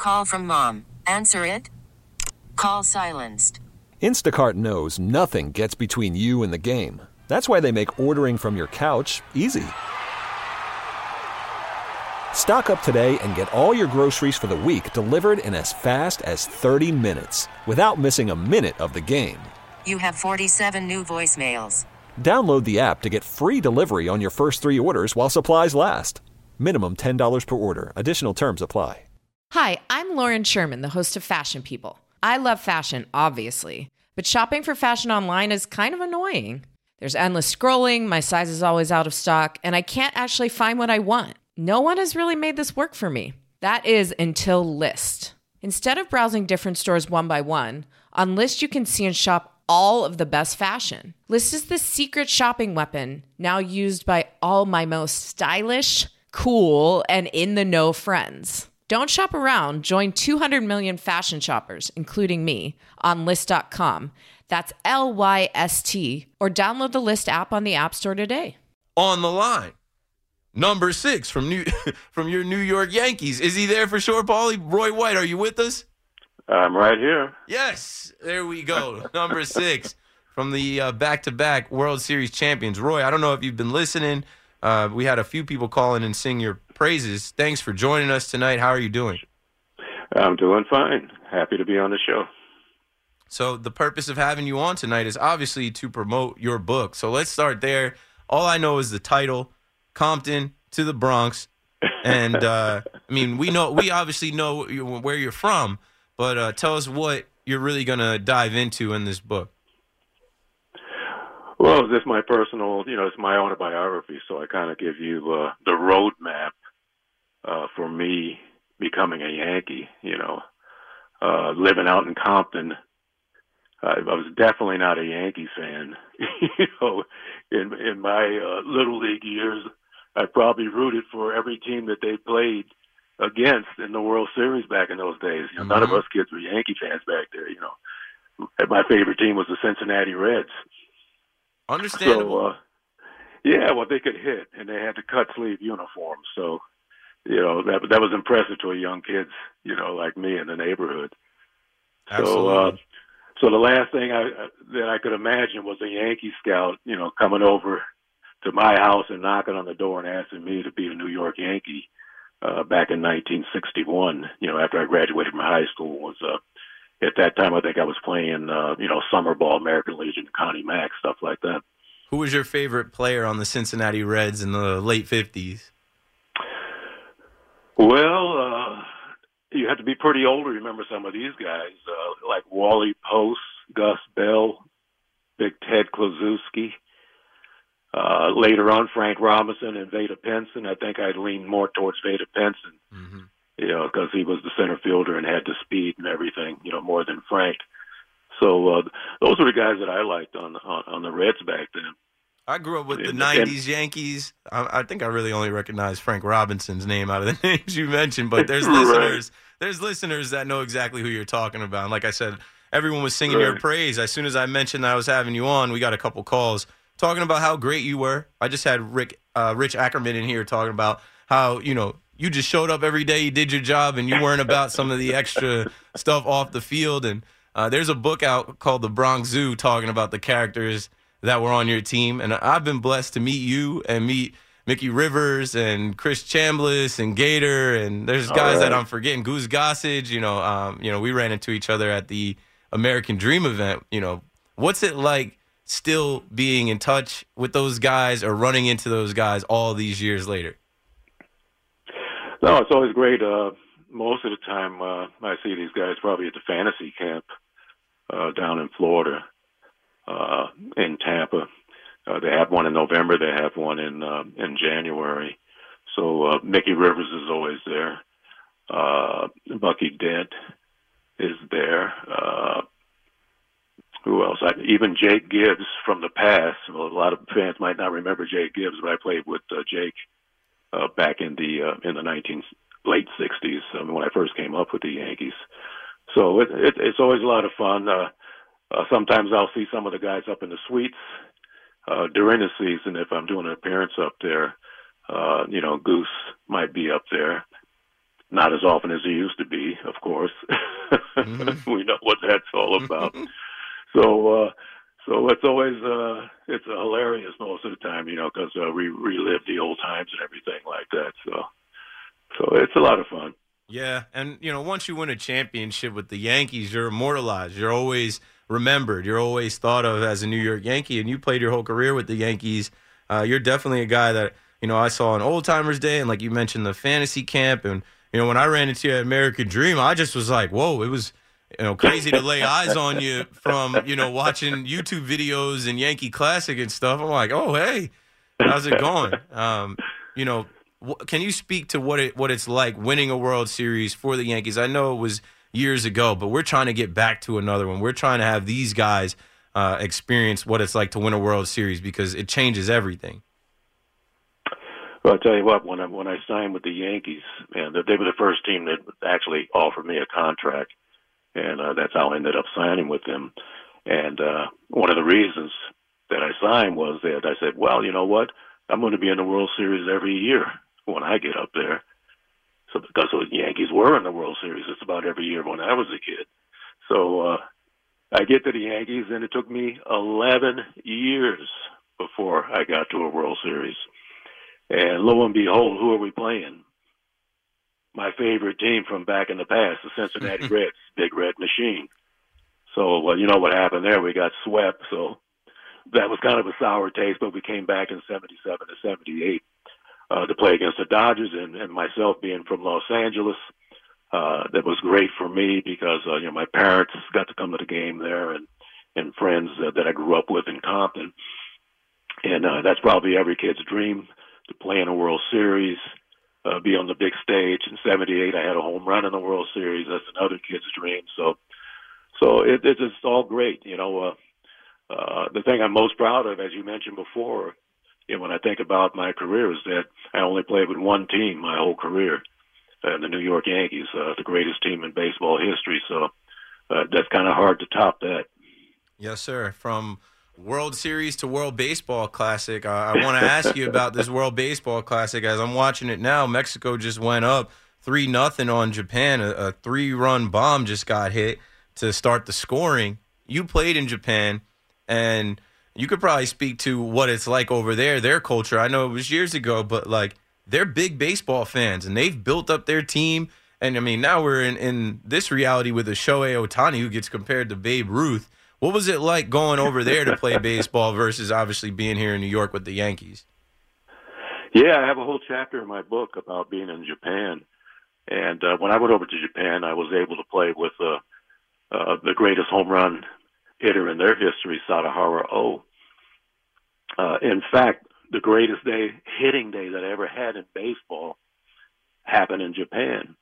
Call from mom. Answer it. Call silenced. Instacart knows nothing gets between you and the game. That's why they make ordering from your couch easy. Stock up today and get all your groceries for the week delivered in as fast as 30 minutes without missing a minute of the game. You have 47 new voicemails. Download the app to get free delivery on your first 3 orders while supplies last. Minimum $10 per order. Additional terms apply. Hi, I'm Lauren Sherman, the host of Fashion People. I love fashion, obviously, but shopping for fashion online is kind of annoying. There's endless scrolling, my size is always out of stock, and I can't actually find what I want. No one has really made this work for me. That is until Lyst. Instead of browsing different stores one by one, on Lyst you can see and shop all of the best fashion. Lyst is the secret shopping weapon now used by all my most stylish, cool, and in-the-know friends. Don't shop around. Join 200 million fashion shoppers, including me, on Lyst.com. That's Lyst, or download the Lyst app on the App Store today. On the line, number 6 from your New York Yankees. Is he there for sure, Paulie? Roy White, are you with us? I'm right here. Yes, there we go. Number 6 from the back-to-back World Series champions. Roy, I don't know if you've been listening. We had a few people call in and sing your praises. Thanks for joining us tonight. How are you doing? I'm doing fine. Happy to be on the show. So the purpose of having you on tonight is obviously to promote your book. So let's start there. All I know is the title, Compton to the Bronx. And, I mean, we obviously know where you're from, but tell us what you're really going to dive into in this book. Well, this is my personal, it's my autobiography, so I kind of give you the roadmap for me becoming a Yankee, living out in Compton. I was definitely not a Yankees fan. In my Little League years, I probably rooted for every team that they played against in the World Series back in those days. None of us kids were Yankee fans back there, My favorite team was the Cincinnati Reds. Understandable. So, they could hit, and they had the cut-sleeve uniforms. So, that was impressive to a young kids, like me in the neighborhood. Absolutely. So the last thing that I could imagine was a Yankee scout, coming over to my house and knocking on the door and asking me to be a New York Yankee back in 1961, after I graduated from high school. At that time, I think I was playing, summer ball, American Legion, Connie Mack, stuff like that. Who was your favorite player on the Cincinnati Reds in the late 50s? Well, you have to be pretty old to remember some of these guys, like Wally Post, Gus Bell, Big Ted Kluszewski. Later on, Frank Robinson and Vada Pinson. I think I'd lean more towards Vada Pinson. Mm-hmm. Because he was the center fielder and had the speed and everything, more than Frank. So those were the guys that I liked on the Reds back then. I grew up with the 90s Yankees. I think I really only recognize Frank Robinson's name out of the names you mentioned, but there's listeners. There's listeners that know exactly who you're talking about. And like I said, everyone was singing your praise. As soon as I mentioned that I was having you on, we got a couple calls talking about how great you were. I just had Rich Ackerman in here talking about how, you just showed up every day, you did your job, and you weren't about some of the extra stuff off the field. And there's a book out called The Bronx Zoo talking about the characters that were on your team. And I've been blessed to meet you and meet Mickey Rivers and Chris Chambliss and Gator. And there's guys that I'm forgetting, Goose Gossage. We ran into each other at the American Dream event. What's it like still being in touch with those guys or running into those guys all these years later? No, it's always great. Most of the time, I see these guys probably at the fantasy camp down in Florida, in Tampa. They have one in November. They have one in January. So Mickey Rivers is always there. Bucky Dent is there. Who else? Even Jake Gibbs from the past. Well, a lot of fans might not remember Jake Gibbs, but I played with Jake back in the late 60s, when I first came up with the Yankees. So it's always a lot of fun. Sometimes I'll see some of the guys up in the suites during the season if I'm doing an appearance up there. Goose might be up there. Not as often as it used to be, of course. Mm-hmm. We know what that's all about. So it's always it's hilarious most of the time, because we relive the old times and everything like that. So it's a lot of fun. Yeah, and once you win a championship with the Yankees, you're immortalized. You're always remembered. You're always thought of as a New York Yankee, and you played your whole career with the Yankees. You're definitely a guy that I saw on Old Timers Day, and like you mentioned, the fantasy camp, and when I ran into you at American Dream, I just was like, whoa, it was crazy to lay eyes on you from watching YouTube videos and Yankee Classic and stuff. I'm like, oh hey, how's it going? Can you speak to what it's like winning a World Series for the Yankees? I know it was years ago, but we're trying to get back to another one. We're trying to have these guys experience what it's like to win a World Series because it changes everything. Well, I'll tell you what, when I signed with the Yankees, and they were the first team that actually offered me a contract, and that's how I ended up signing with them. And one of the reasons that I signed was that I said, well, you know what, I'm going to be in the World Series every year when I get up there. So because the Yankees were in the World Series just about every year when I was a kid. So I get to the Yankees, and it took me 11 years before I got to a World Series. And lo and behold, who are we playing? My favorite team from back in the past, the Cincinnati Reds, Big Red Machine. So, well, you know what happened there? We got swept. So that was kind of a sour taste, but we came back in 77 to 78 to play against the Dodgers. And myself being from Los Angeles, that was great for me because, my parents got to come to the game there and friends that I grew up with in Compton. And that's probably every kid's dream, to play in a World Series, be on the big stage. In 78, I had a home run in the World Series. That's another kid's dream. So it's just all great. The thing I'm most proud of, as you mentioned before, when I think about my career, is that I only played with one team my whole career, the New York Yankees, the greatest team in baseball history. So that's kind of hard to top that. Yes, sir. From World Series to World Baseball Classic. I want to ask you about this World Baseball Classic. As I'm watching it now, Mexico just went up 3-0 on Japan. A 3-run bomb just got hit to start the scoring. You played in Japan, and you could probably speak to what it's like over there, their culture. I know it was years ago, but like they're big baseball fans, and they've built up their team. And I mean, now we're in this reality with a Shohei Ohtani who gets compared to Babe Ruth. What was it like going over there to play baseball versus obviously being here in New York with the Yankees? Yeah, I have a whole chapter in my book about being in Japan. And when I went over to Japan, I was able to play with the greatest home run hitter in their history, Sadaharu Oh. In fact, the greatest hitting day that I ever had in baseball happened in Japan.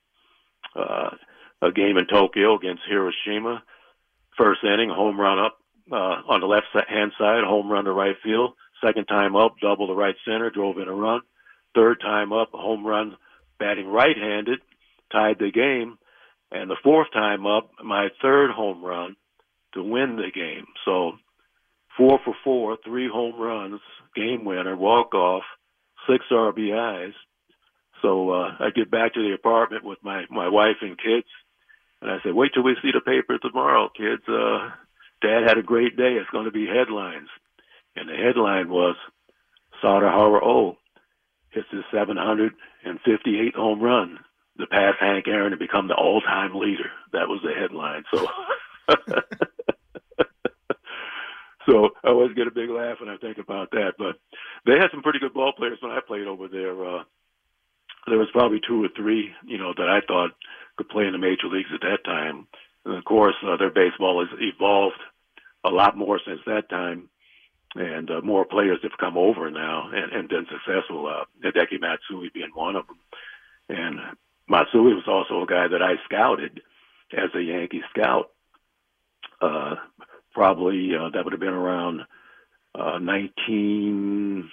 A game in Tokyo against Hiroshima. First inning, home run up on the left-hand side, home run to right field. Second time up, double to right center, drove in a run. Third time up, home run, batting right-handed, tied the game. And the fourth time up, my third home run to win the game. So 4 for 4, 3 home runs, game winner, walk-off, 6 RBIs. So I get back to the apartment with my wife and kids. And I said, wait till we see the paper tomorrow, kids. Dad had a great day. It's going to be headlines. And the headline was, Sadaharu Oh hits his 758th home run to pass Hank Aaron to become the all-time leader. That was the headline. So so I always get a big laugh when I think about that. But they had some pretty good ball players when I played over there. There was probably 2 or 3, that I thought could play in the major leagues at that time. And of course, their baseball has evolved a lot more since that time, and more players have come over now and been successful. Hideki Matsui being one of them. And Matsui was also a guy that I scouted as a Yankee scout. Probably that would have been around 1993,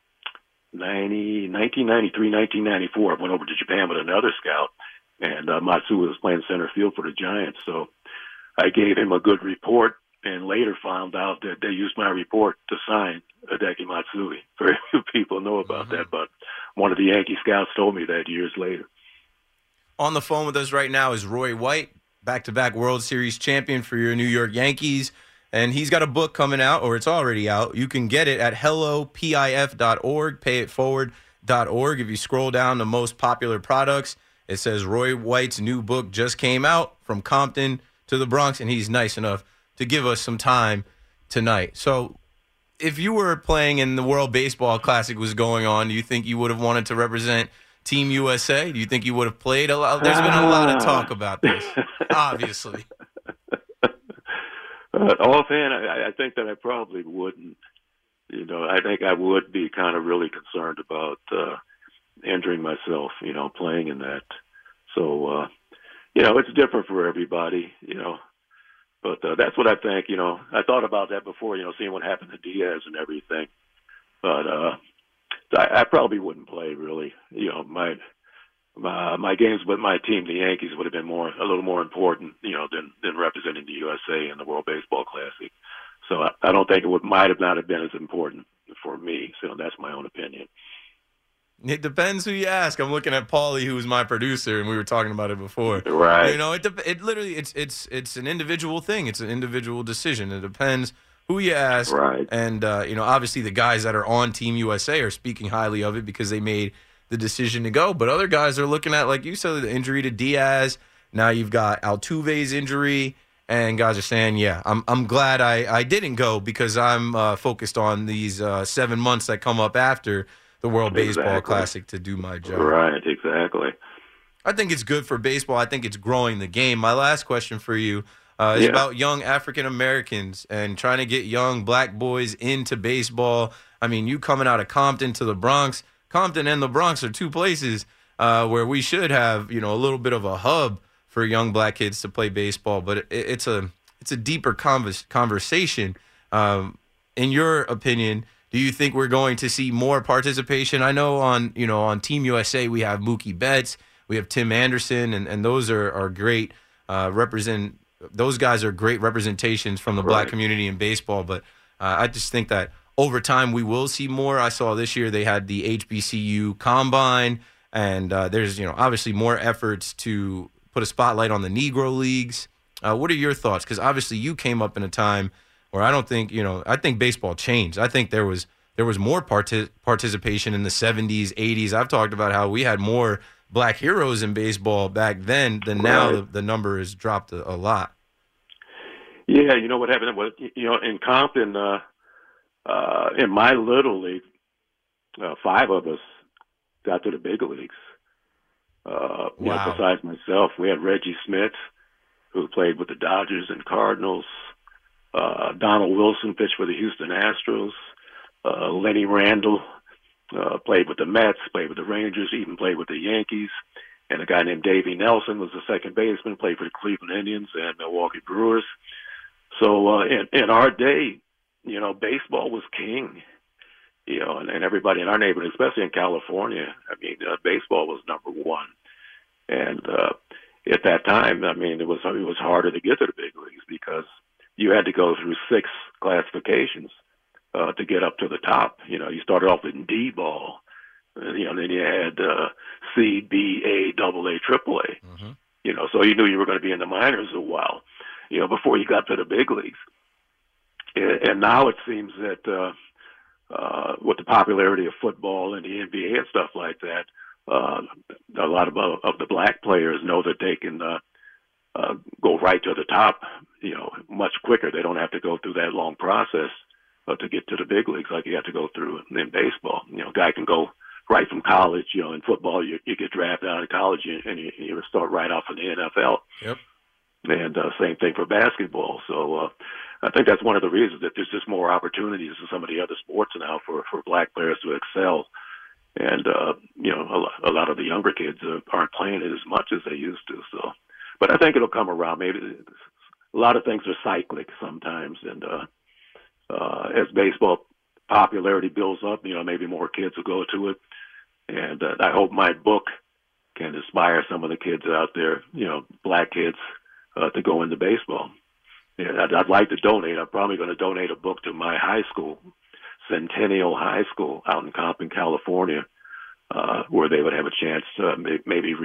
1993, 1994. I went over to Japan with another scout. And Matsui was playing center field for the Giants. So I gave him a good report and later found out that they used my report to sign Hideki Matsui. Very few people know about that, but one of the Yankee scouts told me that years later. On the phone with us right now is Roy White, back-to-back World Series champion for your New York Yankees. And he's got a book coming out, or it's already out. You can get it at hellopif.org, payitforward.org. If you scroll down the most popular products, it says Roy White's new book just came out, From Compton to the Bronx, and he's nice enough to give us some time tonight. So if you were playing in the World Baseball Classic was going on, do you think you would have wanted to represent Team USA? Do you think you would have played a lot? There's been a lot of talk about this, obviously. Offhand, I think that I probably wouldn't. I think I would be kind of really concerned about injuring myself, playing in that. So, it's different for everybody, But that's what I think, I thought about that before, seeing what happened to Diaz and everything. But I probably wouldn't play, really. My games with my team, the Yankees, would have been a little more important, than representing the USA in the World Baseball Classic. So I don't think might have not have been as important for me. So that's my own opinion. It depends who you ask. I'm looking at Paulie, who was my producer, and we were talking about it before. Right. It literally it's an individual thing. It's an individual decision. It depends who you ask. Right. And obviously the guys that are on Team USA are speaking highly of it because they made the decision to go. But other guys are looking at, like you said, the injury to Diaz. Now you've got Altuve's injury, and guys are saying, yeah, I'm glad I didn't go because I'm focused on these 7 months that come up after the World Baseball Classic to do my job. Right, exactly. I think it's good for baseball. I think it's growing the game. My last question for you is about young African Americans and trying to get young black boys into baseball. I mean, you coming out of Compton to the Bronx. Compton and the Bronx are two places where we should have, a little bit of a hub for young black kids to play baseball. But it's a deeper conversation. In your opinion, do you think we're going to see more participation? I know on Team USA we have Mookie Betts, we have Tim Anderson, and those are great those guys are great representations from the black community in baseball. But I just think that over time we will see more. I saw this year they had the HBCU Combine, and there's obviously more efforts to put a spotlight on the Negro Leagues. What are your thoughts? Because obviously you came up in a time where I don't think, I think baseball changed. I think there was more participation in the 70s, 80s. I've talked about how we had more black heroes in baseball back then than now. The number has dropped a lot. Yeah, what happened was, in Compton, in my little league, 5 of us got to the big leagues. Besides myself, we had Reggie Smith, who played with the Dodgers and Cardinals. Donald Wilson pitched for the Houston Astros. Lenny Randall played with the Mets, played with the Rangers, even played with the Yankees. And a guy named Davey Nelson was the second baseman, played for the Cleveland Indians and Milwaukee Brewers. So in our day, baseball was king. And everybody in our neighborhood, especially in California, baseball was number one. And at that time, it was harder to get to the big leagues because you had to go through 6 classifications to get up to the top. You started off in D-ball, then you had C, B, A, AA, AAA. Mm-hmm. So you knew you were going to be in the minors a while, before you got to the big leagues. And now it seems that with the popularity of football and the NBA and stuff like that, a lot of the black players know that they can go right to the top, much quicker. They don't have to go through that long process to get to the big leagues like you have to go through in baseball. A guy can go right from college. In football, you get drafted out of college and you start right off in the NFL. Yep. And same thing for basketball. So I think that's one of the reasons that there's just more opportunities in some of the other sports now for black players to excel. And, a lot of the younger kids aren't playing it as much as they used to. So, but I think it'll come around. Maybe a lot of things are cyclic sometimes. And as baseball popularity builds up, maybe more kids will go to it. And I hope my book can inspire some of the kids out there, black kids, to go into baseball. Yeah, I'd like to donate. I'm probably going to donate a book to my high school, Centennial High School out in Compton, California, where they would have a chance to maybe read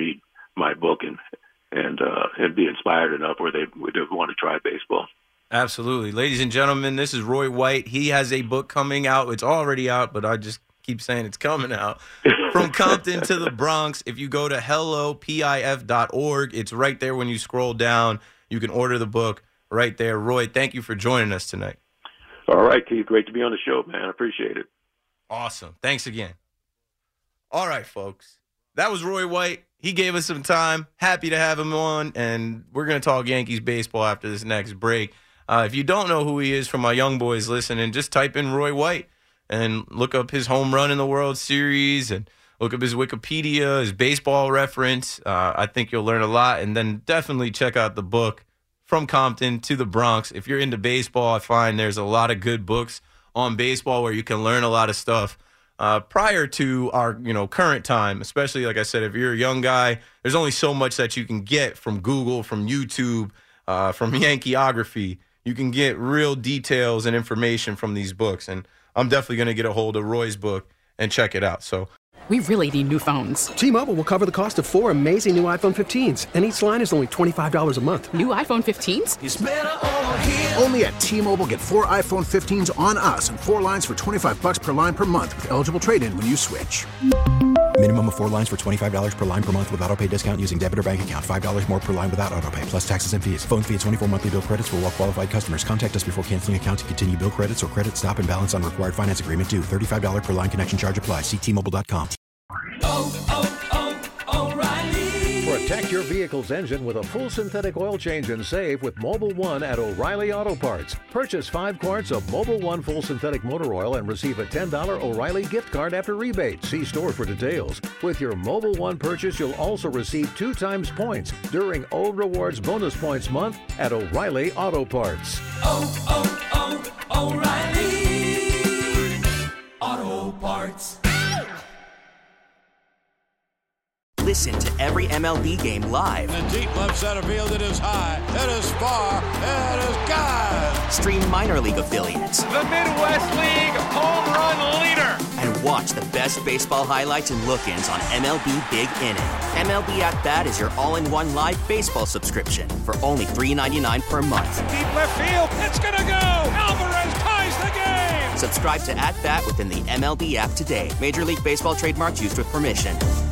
my book and be inspired enough where they would want to try baseball. Absolutely. Ladies and gentlemen, this is Roy White. He has a book coming out. It's already out, but I just keep saying it's coming out. From Compton to the Bronx. If you go to hellopif.org, it's right there when you scroll down. You can order the book right there. Roy, thank you for joining us tonight. All right, Keith. Great to be on the show, man. I appreciate it. Awesome. Thanks again. All right, folks. That was Roy White. He gave us some time. Happy to have him on, and we're going to talk Yankees baseball after this next break. If you don't know who he is, from my young boys listening, just type in Roy White and look up his home run in the World Series and look up his Wikipedia, his baseball reference. I think you'll learn a lot. And then definitely check out the book, From Compton to the Bronx. If you're into baseball, I find there's a lot of good books on baseball where you can learn a lot of stuff prior to our current time. Especially, like I said, if you're a young guy, there's only so much that you can get from Google, from YouTube, from Yankeeography. You can get real details and information from these books. And I'm definitely going to get a hold of Roy's book and check it out. So we really need new phones. T-Mobile will cover the cost of 4 amazing new iPhone 15s, and each line is only $25 a month. New iPhone 15s? It's better over here. Only at T-Mobile, get 4 iPhone 15s on us and 4 lines for $25 per line per month with eligible trade-in when you switch. Minimum of 4 lines for $25 per line per month with autopay discount using debit or bank account. $5 more per line without autopay, plus taxes and fees. Phone fee at 24 monthly bill credits for well-qualified customers. Contact us before canceling account to continue bill credits or credit stop and balance on required finance agreement due. $35 per line connection charge applies. See T-Mobile.com. O'Reilly. Protect your vehicle's engine with a full synthetic oil change and save with Mobil 1 at O'Reilly Auto Parts. Purchase 5 quarts of Mobil 1 full synthetic motor oil and receive a $10 O'Reilly gift card after rebate. See store for details. With your Mobil 1 purchase, you'll also receive 2 times points during O Rewards Bonus Points Month at O'Reilly Auto Parts. O'Reilly Auto Parts. Listen to every MLB game live. In the deep left center field, it is high, it is far, it is gone. Stream minor league affiliates. The Midwest League home run leader. And watch the best baseball highlights and look-ins on MLB Big Inning. MLB At Bat is your all-in-one live baseball subscription for only $3.99 per month. Deep left field, it's gonna go. Alvarez ties the game. Subscribe to At Bat within the MLB app today. Major League Baseball trademarks used with permission.